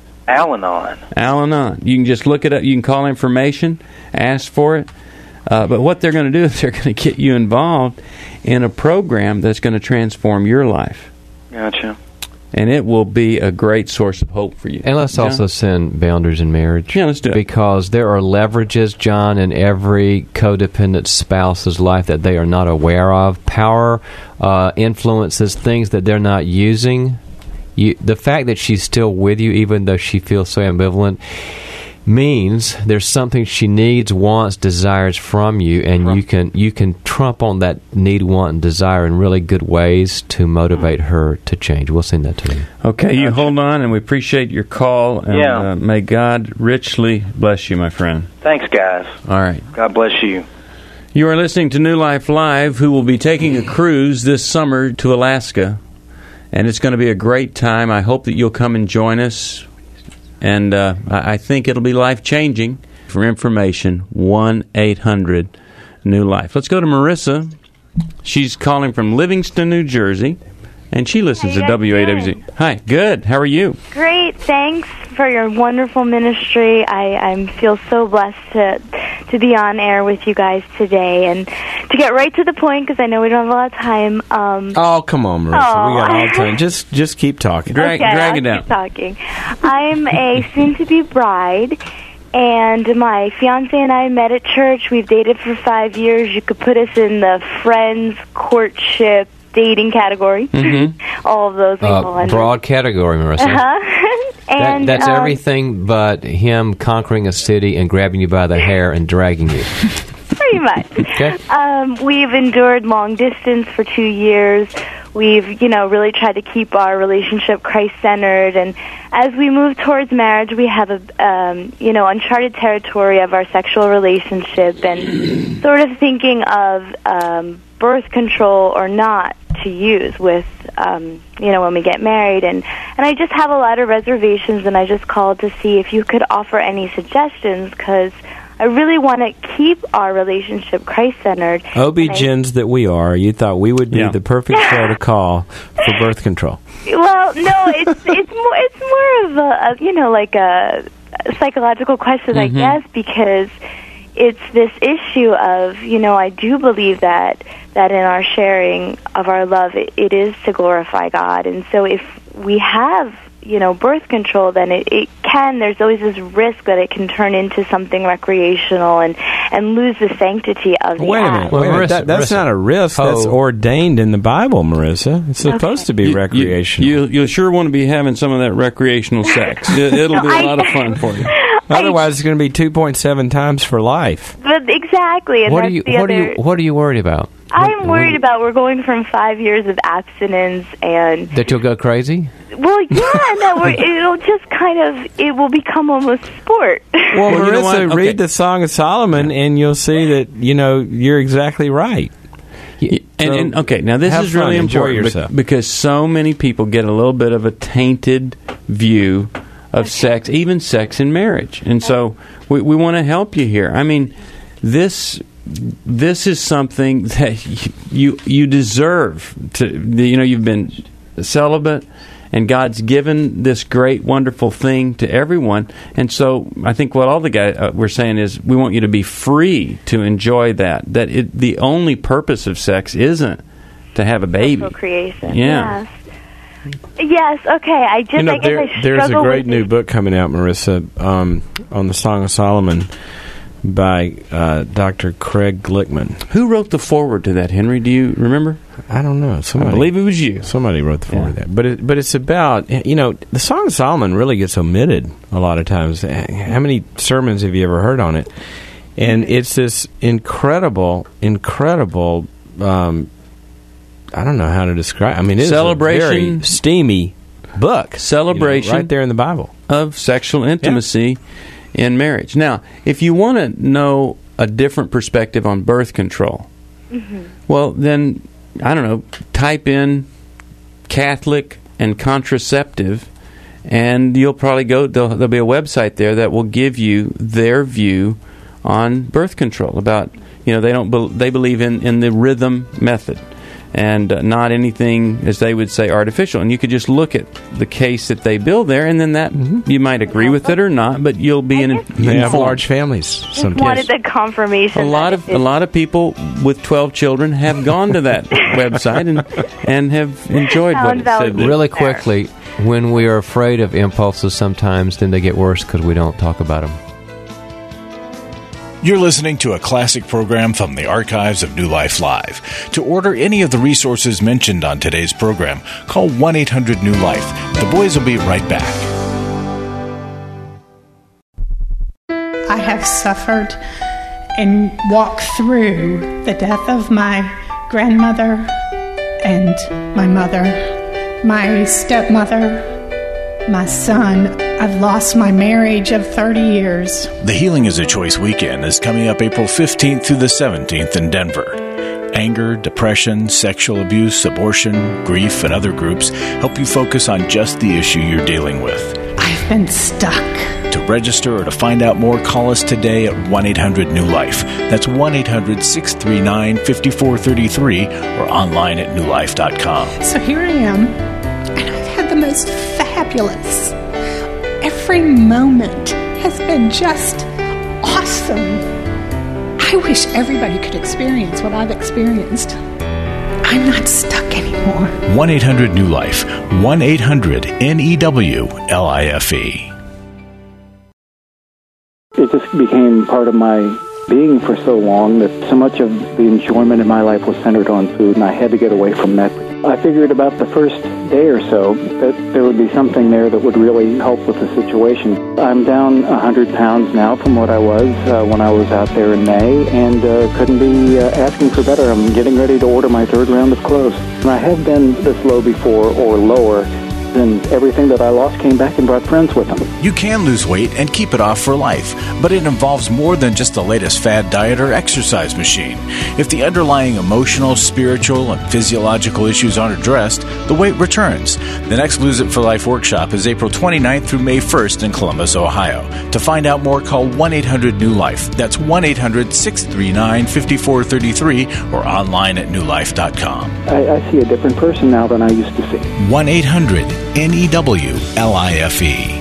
Al-Anon. You can just look it up. You can call information, ask for it. But what they're going to do is they're going to get you involved in a program that's going to transform your life. Gotcha. And it will be a great source of hope for you. And let's also send Boundaries in Marriage. Yeah, let's do it. Because there are leverages, John, in every codependent spouse's life that they are not aware of. Power, influences, things that they're not using. The fact that she's still with you, even though she feels so ambivalent, means there's something she needs, wants, desires from you, and you can trump on that need, want, and desire in really good ways to motivate her to change. We'll send that to you. Okay, you hold on, and we appreciate your call, and may God richly bless you, my friend. Thanks, guys. All right. God bless you. You are listening to New Life Live, who will be taking a cruise this summer to Alaska, and it's going to be a great time. I hope that you'll come and join us. And I think it'll be life-changing. For information, 1-800-NEW-LIFE. Let's go to Marissa. She's calling from Livingston, New Jersey, and she listens to WAWZ. Hi, good. How are you? Great. Thanks for your wonderful ministry. I feel so blessed to be on air with you guys today and to get right to the point because I know we don't have a lot of time. Oh, come on, Marissa. We got all the time. Just keep talking. Drag it down. Keep talking. I'm a soon-to-be bride, and my fiancé and I met at church. We've dated for 5 years. You could put us in the friends, courtship, dating category. Mm-hmm. All of those we fall under. Broad category, Marissa. And that's everything but him conquering a city and grabbing you by the hair and dragging you. Pretty much. Okay. We've endured long distance for 2 years. we've, really tried to keep our relationship Christ-centered. And as we move towards marriage, we have uncharted territory of our sexual relationship, and sort of thinking of birth control or not to use with, when we get married. And I just have a lot of reservations, and I just called to see if you could offer any suggestions, because I really want to keep our relationship Christ-centered. OB-GYNs that we are, you thought we would be the perfect show to call for birth control. Well, no, it's more of a psychological question, I guess, because it's this issue of, I do believe that in our sharing of our love, it is to glorify God. And so if we have, birth control, then there's always this risk that it can turn into something recreational and lose the sanctity of the Wait a minute. Marissa, that's not a risk. That's ordained in the Bible, Marissa. It's supposed to be recreational. You'll sure want to be having some of that recreational sex. It'll be a lot of fun for you. Otherwise, it's going to be 2.7 times for life. But exactly. And what are you worried about? I'm worried about we're going from 5 years of abstinence and that you'll go crazy. Well, yeah, and that it'll just it will become almost sport. Well, Marissa, read the Song of Solomon, and you'll see that you're exactly right. Now this is really important because so many people get a little bit of a tainted view of sex, even sex in marriage, and so we want to help you here. I mean, this is something that you deserve to. You've been celibate, and God's given this great, wonderful thing to everyone. And so I think what all the guys we're saying is we want you to be free to enjoy that. The only purpose of sex isn't to have a baby. Procreation. Yeah. Yes. Okay. I guess there's a great new book coming out, Marissa, on the Song of Solomon by Dr. Craig Glickman. Who wrote the foreword to that, Henry? Do you remember? I don't know. I believe it was you. Somebody wrote the foreword to that. But it's about, the Song of Solomon really gets omitted a lot of times. How many sermons have you ever heard on it? And it's this incredible, I don't know how to describe. I mean, it's a very steamy book. Celebration right there in the Bible of sexual intimacy in marriage. Now, if you want to know a different perspective on birth control, well, then, I don't know, type in Catholic and contraceptive, and you'll probably there'll be a website there that will give you their view on birth control about, they believe in the rhythm method and not anything, as they would say, artificial. And you could just look at the case that they build there, and then that you might agree with it or not, but you'll be informed. They have large families. Just wanted the confirmation. A lot of people with 12 children have gone to that website and have enjoyed what it said. Really quickly, when we are afraid of impulses, sometimes then they get worse because we don't talk about them. You're listening to a classic program from the archives of New Life Live. To order any of the resources mentioned on today's program, call 1-800-NEW-LIFE. The boys will be right back. I have suffered and walked through the death of my grandmother and my mother, my stepmother, my son. I've lost my marriage of 30 years. The Healing is a Choice weekend is coming up April 15th through the 17th in Denver. Anger, depression, sexual abuse, abortion, grief, and other groups help you focus on just the issue you're dealing with. I've been stuck. To register or to find out more, call us today at 1-800-NEW-LIFE. That's 1-800-639-5433 or online at newlife.com. So here I am, and I've had the most fabulous. Every moment has been just awesome. I wish everybody could experience what I've experienced. I'm not stuck anymore. 1-800-NEW-LIFE. 1-800-NEWLIFE. It just became part of my being for so long that so much of the enjoyment in my life was centered on food, and I had to get away from that. I figured about the first day or so that there would be something there that would really help with the situation. I'm down 100 pounds now from what I was when I was out there in May, and couldn't be asking for better. I'm getting ready to order my third round of clothes. And I have been this low before, or lower, and everything that I lost came back and brought friends with them. You can lose weight and keep it off for life, but it involves more than just the latest fad diet or exercise machine. If the underlying emotional, spiritual, and physiological issues aren't addressed, the weight returns. The next Lose It for Life workshop is April 29th through May 1st in Columbus, Ohio. To find out more, call 1-800-NEW-LIFE. That's 1-800-639-5433 or online at newlife.com. I see a different person now than I used to see. 1-800-NEWLIFE.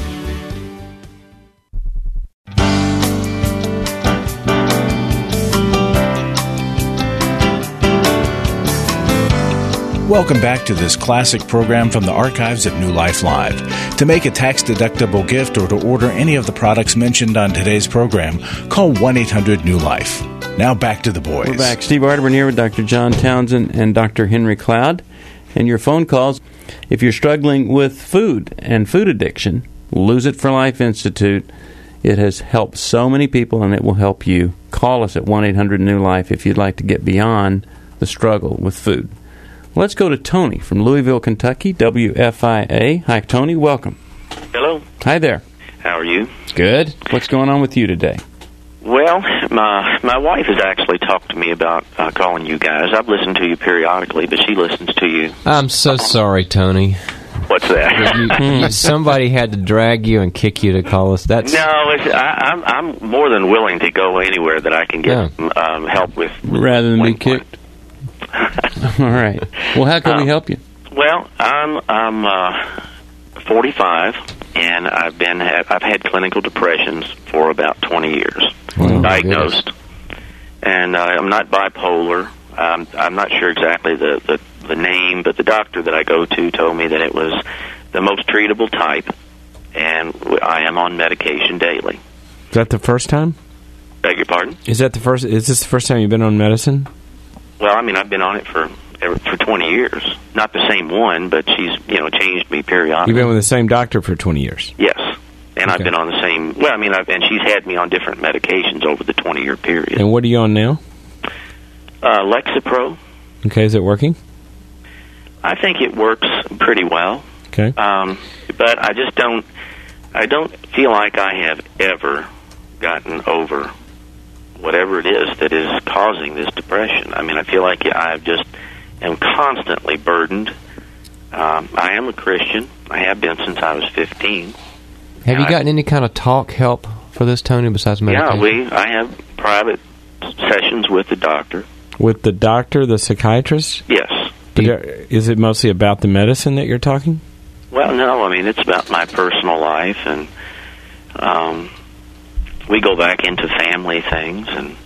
Welcome back to this classic program from the archives at New Life Live. To make a tax-deductible gift or to order any of the products mentioned on today's program, call 1-800-NEW-LIFE. Now back to the boys. We're back. Steve Arterburn here with Dr. John Townsend and Dr. Henry Cloud. And your phone calls, if you're struggling with food and food addiction, Lose It for Life Institute. It has helped so many people, and it will help you. Call us at 1-800-NEW-LIFE if you'd like to get beyond the struggle with food. Let's go to Tony from Louisville, Kentucky, WFIA. Hi, Tony. Welcome. Hello. Hi there. How are you? Good. What's going on with you today? Well, my wife has actually talked to me about calling you guys. I've listened to you periodically, but she listens to you. I'm so sorry, Tony. What's that? Somebody had to drag you and kick you to call us. No, I'm more than willing to go anywhere that I can get help with. Rather than be kicked. All right. Well, how can we help you? Well, I'm 45, and I've had clinical depressions for about 20 years. Diagnosed, and I'm not bipolar. I'm not sure exactly the name, but the doctor that I go to told me that it was the most treatable type, and I am on medication daily. Is that the first time? Beg your pardon? Is this the first time you've been on medicine? Well, I mean, I've been on it for 20 years. Not the same one, but she's changed me periodically. You've been with the same doctor for 20 years? Yes. And I've been on the same... Well, I mean, and she's had me on different medications over the 20-year period. And what are you on now? Lexapro. Okay, is it working? I think it works pretty well. Okay. But I just don't... I don't feel like I have ever gotten over whatever it is that is causing this depression. I mean, I feel like I just am constantly burdened. I am a Christian. I have been since I was 15. Have you gotten any kind of talk help for this, Tony, besides medication? Yeah, I have private sessions with the doctor. With the doctor, the psychiatrist? Yes. Is it mostly about the medicine that you're talking? Well, no. I mean, it's about my personal life, and we go back into family things, and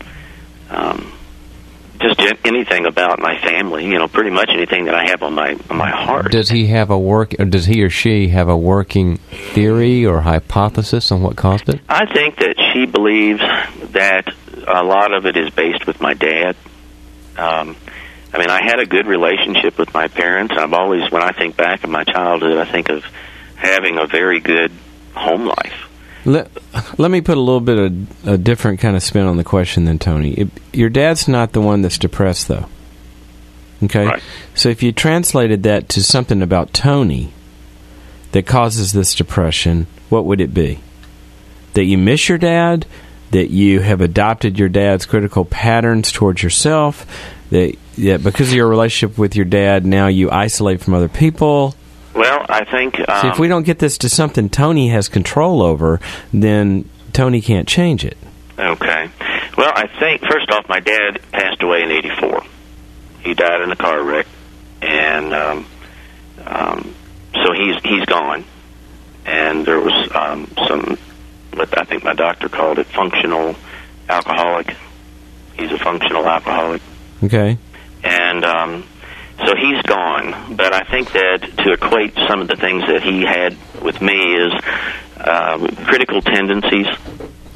just anything about my family. Pretty much anything that I have on my heart. Does he or she have a working theory or hypothesis on what caused it? I think that she believes that a lot of it is based with my dad. I mean, I had a good relationship with my parents. I've always, when I think back in my childhood, I think of having a very good home life. Let me put a little bit of a different kind of spin on the question than Tony. Your dad's not the one that's depressed, though. Okay? Right. So if you translated that to something about Tony that causes this depression, what would it be? That you miss your dad? That you have adopted your dad's critical patterns towards yourself? That because of your relationship with your dad, now you isolate from other people? Well, I think... See, if we don't get this to something Tony has control over, then Tony can't change it. Okay. Well, I think, first off, my dad passed away in 1984. He died in a car wreck, and so he's gone. And there was some, what I think my doctor called it, functional alcoholic. He's a functional alcoholic. Okay. And so he's gone, but I think that to equate some of the things that he had with me is critical tendencies.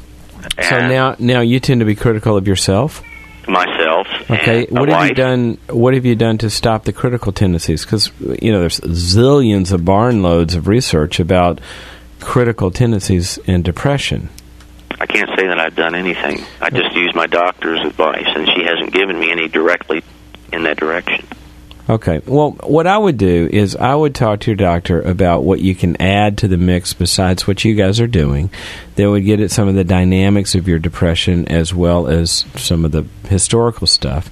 So now you tend to be critical of yourself? Myself. Okay. And what wife. have you done? What have you done to stop the critical tendencies? Because there's zillions of barn loads of research about critical tendencies and depression. I can't say that I've done anything. I just use my doctor's advice, and she hasn't given me any directly in that direction. Okay. Well, what I would do is I would talk to your doctor about what you can add to the mix besides what you guys are doing that would get at some of the dynamics of your depression as well as some of the historical stuff.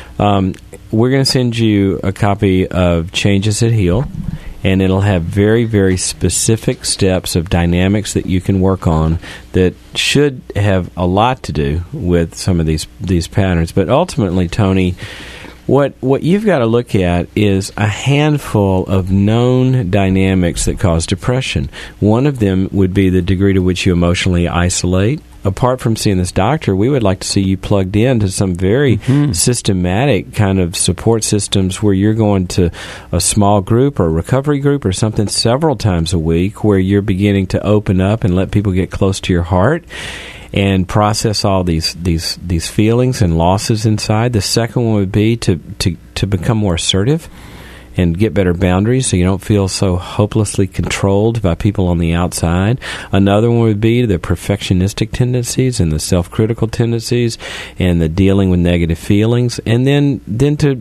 We're going to send you a copy of Changes That Heal, and it'll have very, very specific steps of dynamics that you can work on that should have a lot to do with some of these patterns. But ultimately, Tony, what you've got to look at is a handful of known dynamics that cause depression. One of them would be the degree to which you emotionally isolate. Apart from seeing this doctor, we would like to see you plugged into some very systematic kind of support systems where you're going to a small group or a recovery group or something several times a week where you're beginning to open up and let people get close to your heart and process all these feelings and losses inside. The second one would be to become more assertive and get better boundaries so you don't feel so hopelessly controlled by people on the outside. Another one would be the perfectionistic tendencies and the self-critical tendencies and the dealing with negative feelings. And then to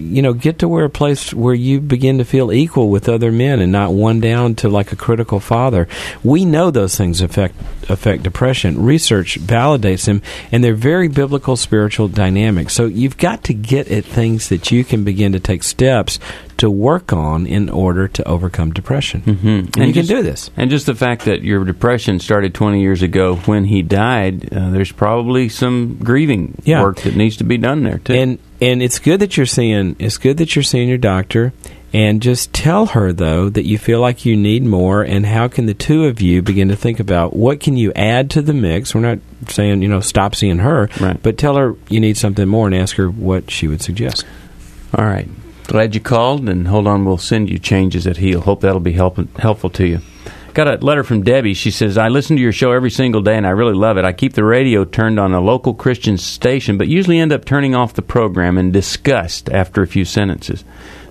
get to a place where you begin to feel equal with other men and not one down to like a critical father. We know those things affect depression. Research validates them, and they're very biblical spiritual dynamics. So you've got to get at things that you can begin to take steps to work on in order to overcome depression. And you can do this. And just the fact that your depression started 20 years ago when he died, there's probably some grieving work that needs to be done there too. And it's good that you're seeing your doctor. And just tell her, though, that you feel like you need more, and how can the two of you begin to think about what can you add to the mix. We're not saying, stop seeing her, but tell her you need something more and ask her what she would suggest. All right. Glad you called, and hold on, we'll send you Changes That Heal. Hope that'll be helpful to you. Got a letter from Debbie. She says, I listen to your show every single day, and I really love it. I keep the radio turned on a local Christian station, but usually end up turning off the program in disgust after a few sentences.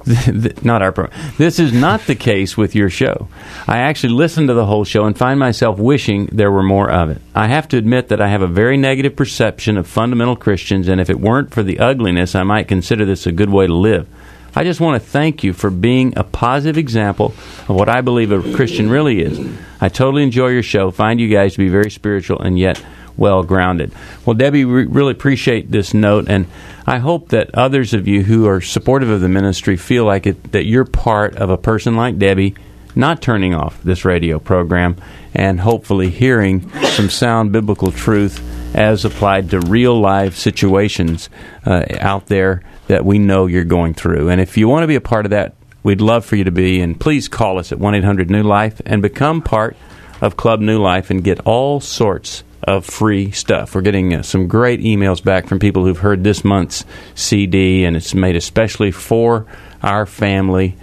Not our program. This is not the case with your show. I actually listen to the whole show and find myself wishing there were more of it. I have to admit that I have a very negative perception of fundamental Christians, and if it weren't for the ugliness, I might consider this a good way to live. I just want to thank you for being a positive example of what I believe a Christian really is. I totally enjoy your show, find you guys to be very spiritual and yet well-grounded. Well, Debbie, we really appreciate this note, and I hope that others of you who are supportive of the ministry feel like that you're part of a person like Debbie, not turning off this radio program, and hopefully hearing some sound biblical truth as applied to real-life situations out there that we know you're going through. And if you want to be a part of that, we'd love for you to be, and please call us at 1-800-NEW-LIFE and become part of Club New Life and get all sorts of free stuff. We're getting some great emails back from people who've heard this month's CD, and it's made especially for our family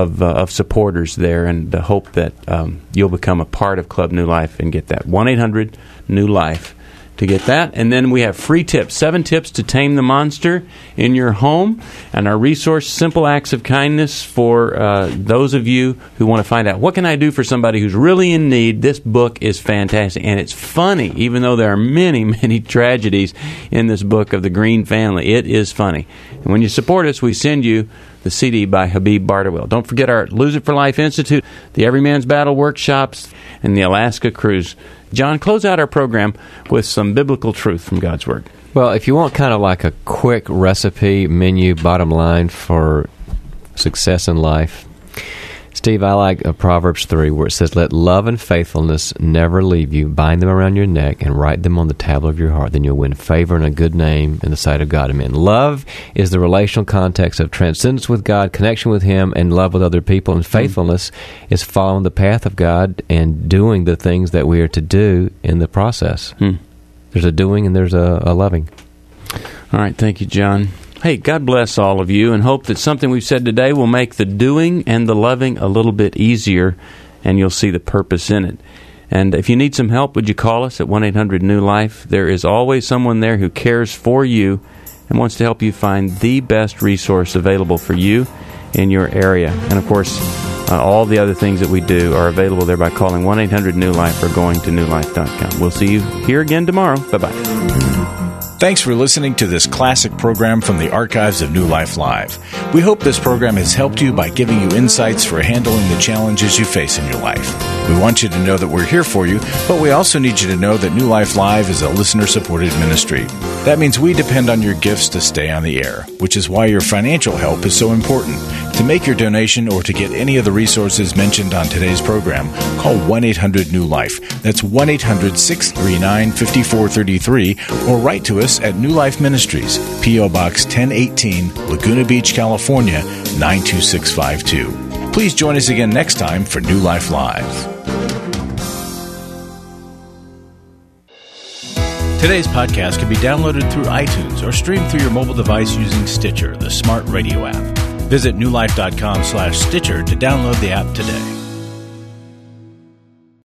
of supporters there, and the hope that you'll become a part of Club New Life and get that. 1-800-NEW-LIFE to get that. And then we have free tips, 7 tips to tame the monster in your home, and our resource, Simple Acts of Kindness, for those of you who want to find out what can I do for somebody who's really in need. This book is fantastic, and it's funny, even though there are many, many tragedies in this book of the Green family. It is funny. And when you support us, we send you the CD by Habib Barterwell. Don't forget our Lose It for Life Institute, the Everyman's Battle workshops, and the Alaska Cruise. John, close out our program with some biblical truth from God's Word. Well, if you want kind of like a quick recipe, menu, bottom line for success in life, Steve, I like Proverbs 3 where it says, let love and faithfulness never leave you. Bind them around your neck and write them on the tablet of your heart. Then you'll win favor and a good name in the sight of God and men. Love is the relational context of transcendence with God, connection with Him, and love with other people. And faithfulness is following the path of God and doing the things that we are to do in the process. There's a doing and there's a loving. All right. Thank you, John. Hey, God bless all of you, and hope that something we've said today will make the doing and the loving a little bit easier, and you'll see the purpose in it. And if you need some help, would you call us at 1-800-NEW-LIFE? There is always someone there who cares for you and wants to help you find the best resource available for you in your area. And, of course, all the other things that we do are available there by calling 1-800-NEW-LIFE or going to newlife.com. We'll see you here again tomorrow. Bye-bye. Thanks for listening to this classic program from the archives of New Life Live. We hope this program has helped you by giving you insights for handling the challenges you face in your life. We want you to know that we're here for you, but we also need you to know that New Life Live is a listener-supported ministry. That means we depend on your gifts to stay on the air, which is why your financial help is so important. To make your donation or to get any of the resources mentioned on today's program, call 1-800-NEW-LIFE. That's 1-800-639-5433, or write to us at New Life Ministries, P.O. Box 1018, Laguna Beach, California, 92652. Please join us again next time for New Life Live. Today's podcast can be downloaded through iTunes or streamed through your mobile device using Stitcher, the smart radio app. Visit newlife.com/Stitcher to download the app today.